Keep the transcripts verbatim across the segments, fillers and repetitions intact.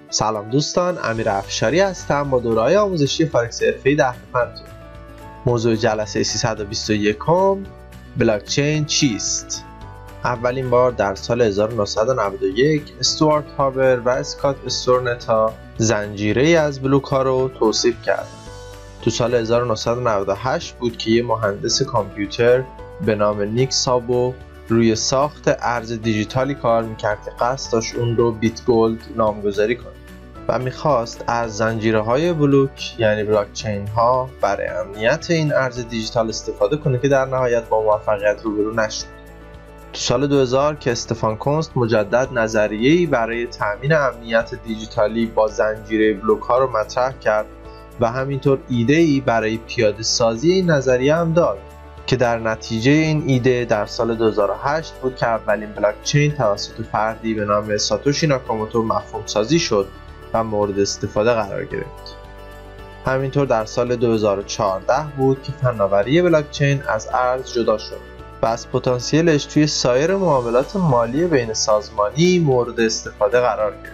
سلام دوستان، امیر افشاری هستم با دوره‌های آموزشی فارکس حرفه‌ای در خدمتتون. موضوع جلسه سیصد و بیست و یک بلاکچین چیست؟ اولین بار در سال هزار و نهصد و نود و یک استوارت هابر و اسکات استورنتا زنجیره‌ای از بلوک‌ها رو توصیف کردند. تو سال هزار و نهصد و نود و هشت بود که یه مهندس کامپیوتر به نام نیک سابو روی ساخت ارز دیجیتالی کار میکرد که قصد داشت اون رو بیت گولد نامگذاری کنه و میخواست از زنجیره‌های بلوک یعنی بلاکچین ها برای امنیت این ارز دیجیتال استفاده کنه که در نهایت با موفقیت روبرو نشد. تو سال دو هزار که استفان کونست مجدد نظریه‌ای برای تأمین امنیت دیجیتالی با زنجیره بلوک ها رو مطرح کرد و همینطور ایده‌ای برای پیاده سازی این نظریه هم داد که در نتیجه این ایده در سال دو هزار و هشت بود که اولین بلاکچین توسط فردی به نام ساتوشی ناکاموتو مفهوم سازی شد و مورد استفاده قرار گرفت. همینطور در سال دو هزار و چهارده بود که فناوری بلاکچین از ارز جدا شد و از پتانسیلش توی سایر معاملات مالی بین سازمانی مورد استفاده قرار گرفت.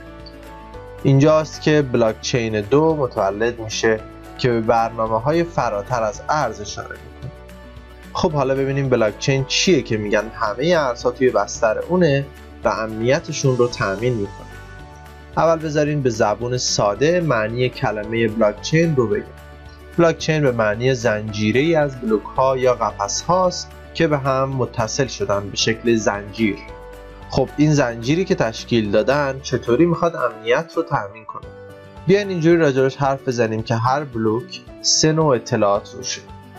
اینجاست که بلاکچین دو متولد میشه که به برنامه‌های فراتر از ارز اشاره میکنه. خب حالا ببینیم بلاکچین چیه که میگن همه ارزها توی بستر اونه و امنیتشون رو تأمین میکنه. اول بذارین به زبون ساده معنی کلمه بلاکچین رو بگم. بلاکچین به معنی زنجیره‌ای از بلوک ها یا قفس هاست که به هم متصل شدن به شکل زنجیر. خب این زنجیری که تشکیل دادن چطوری میخواد امنیت رو تأمین کنه؟ بیاین اینجوری راجعش حرف بزنیم که هر بلوک سه نوع اطلاعات روشه.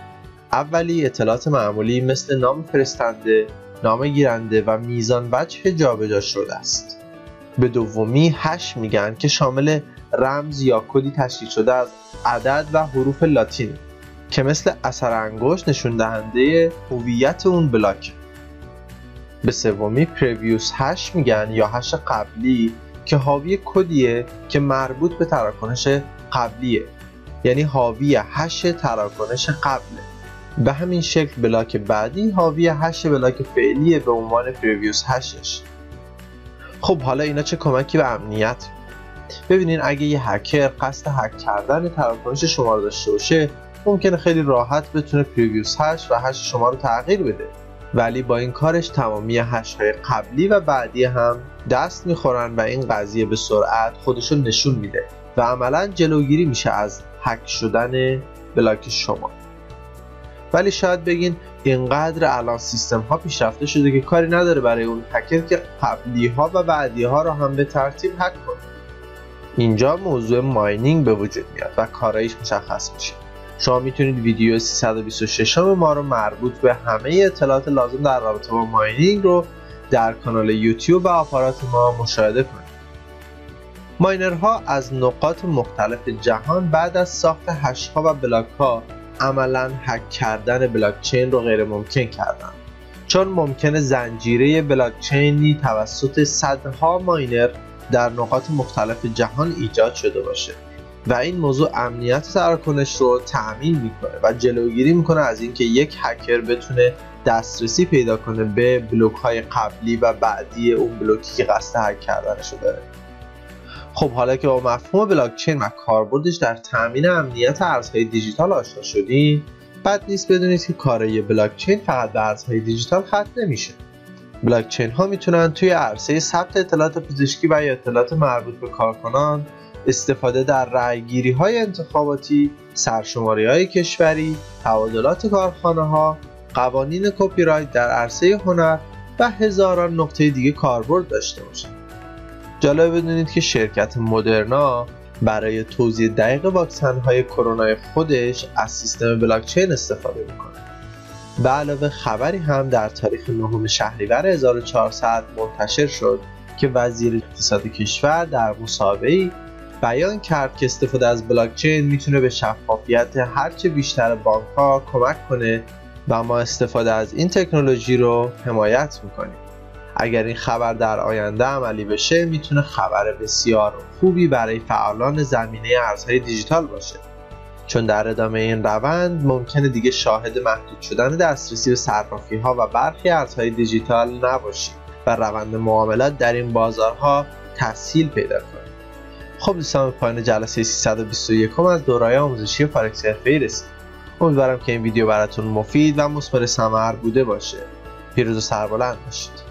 اولی اطلاعات معمولی مثل نام فرستنده، نام گیرنده و میزان وجه جابجا شده است. به دومی هش میگن که شامل رمز یا کدی تشکیل شده از عدد و حروف لاتین که مثل اثر انگشت نشون دهنده هویت اون بلاک. به سومی پریویوس هش میگن یا هش قبلی که حاوی کدیه که مربوط به تراکنش قبلیه، یعنی حاوی هش تراکنش قبله. به همین شکل بلاک بعدی حاوی هش بلاک فعلیه به عنوان پریویوس هشش. خب حالا اینا چه کمکی به امنیت؟ ببینین اگه یه هکر قصد هک کردن تراکنش شما رو داشته باشه ممکنه خیلی راحت بتونه پریویوس هش و هش شما رو تغییر بده، ولی با این کارش تمامی هش های قبلی و بعدی هم دست میخورن و این قضیه به سرعت خودشو نشون میده و عملا جلوگیری میشه از هک شدن بلاک شما. ولی شاید بگین اینقدر الان سیستم ها پیشرفته شده که کاری نداره برای اون هکر که قبلی ها و بعدی ها رو هم به ترتیب هک کنه. اینجا موضوع ماینینگ به وجود میاد و کارایش مشخص میشه. شما میتونید ویدیو سیصد و بیست و شش ما رو مربوط به همه اطلاعات لازم در رابطه با ماینینگ رو در کانال یوتیوب و آپارات ما مشاهده کنید. ماینرها از نقاط مختلف جهان بعد از ساخت هش ها و بلاک ها عملاً هک کردن بلاکچین رو غیر ممکن کردن، چون ممکنه زنجیره بلاکچینی توسط صدها ماینر در نقاط مختلف جهان ایجاد شده باشه و این موضوع امنیت تراکنش رو تأمین میکنه و جلوگیری میکنه از اینکه یک هکر بتونه دسترسی پیدا کنه به بلوک های قبلی و بعدی اون بلوکی که قصد هک کردنش رو داره. خب حالا که با مفهوم بلاکچین و کاربردش در تأمین امنیت ارزهای دیجیتال آشنا شدین، بد نیست بدونید که کارای بلاکچین فقط به ارزهای دیجیتال ختم نمیشه. بلاکچین ها میتونن توی عرصه ثبت اطلاعات پزشکی و یا اطلاعات مربوط به کارکنان، استفاده در رأی‌گیری های انتخاباتی، سرشماری های کشوری، تبادلات کارخانه ها، قوانین کپی رایت در عرصه هنر و هزاران نکته دیگه کاربرد داشته باشن. جالب بدونید که شرکت مدرنا برای توزیع دقیق واکسن های کرونا خودش از سیستم بلاکچین استفاده میکنه. به علاوه خبری هم در تاریخ نهم شهریور هزار و چهارصد منتشر شد که وزیر اقتصاد کشور در مصاحبه‌ای بیان کرد که استفاده از بلاکچین میتونه به شفافیت هرچه بیشتر بانک‌ها کمک کنه و ما استفاده از این تکنولوژی رو حمایت میکنیم. اگر این خبر در آینده عملی بشه میتونه خبر بسیار خوبی برای فعالان زمینه ارزهای دیجیتال باشه، چون در ادامه این روند ممکنه دیگه شاهد محدود شدن دسترسی به صرافی ها و برخی ارزهای دیجیتال نباشیم و روند معاملات در این بازارها تسهیل پیدا کنه. خب دوستان، به پایان جلسه سیصد و بیست و یک از دوره‌های آموزشی فارکس حرفه‌ای رسید. امیدوارم که این ویدیو براتون مفید و مثمر ثمر بوده باشه. پیروز و سربلند باشید.